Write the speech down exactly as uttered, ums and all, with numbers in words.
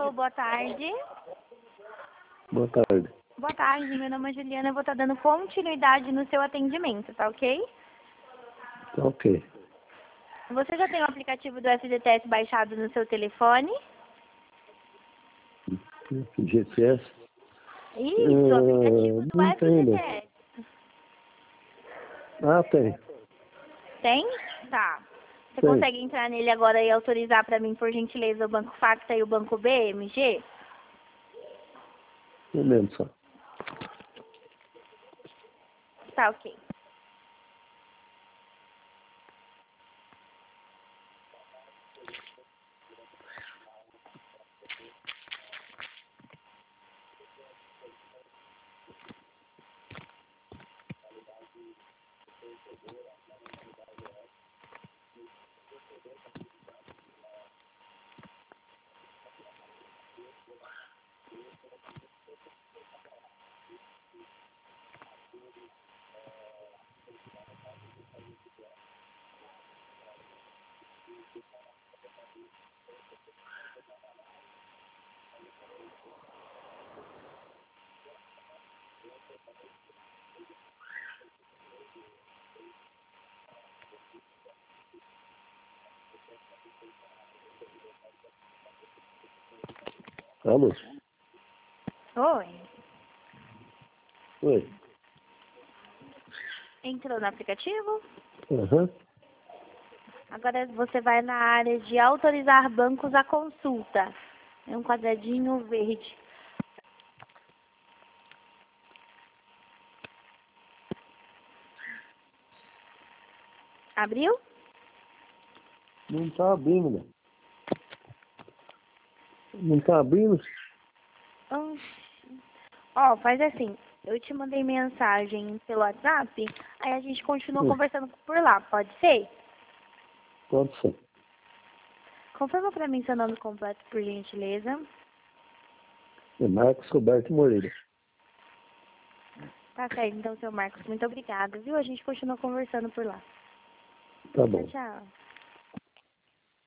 Alô, boa tarde. Boa tarde. Boa tarde, meu nome é Juliana, eu vou estar dando continuidade no seu atendimento, tá ok? Tá ok. Você já tem o aplicativo do F G T S baixado no seu telefone? G P S? Isso, o aplicativo do Não tem, né? F G T S. Ah, tem. Tem? Tá. Você Tem. consegue entrar nele agora e autorizar para mim, por gentileza, o Banco Facta e o Banco B M G? Um momento só. Tá ok. Alô? Oi. Oi. Entrou no aplicativo? Aham. Agora você vai na área de autorizar bancos à consulta. É um quadradinho verde. Abriu? Não tá abrindo, né? Não tá abrindo? Oxi. Ó, faz assim. Eu te mandei mensagem pelo WhatsApp, aí a gente continua Hum, conversando por lá, pode ser? Pode ser. Confirma pra mim seu nome completo, por gentileza. É Marcos Roberto Moreira. Tá certo, então, seu Marcos. Muito obrigada, viu? A gente continua conversando por lá. Tá Tchau, bom. tchau.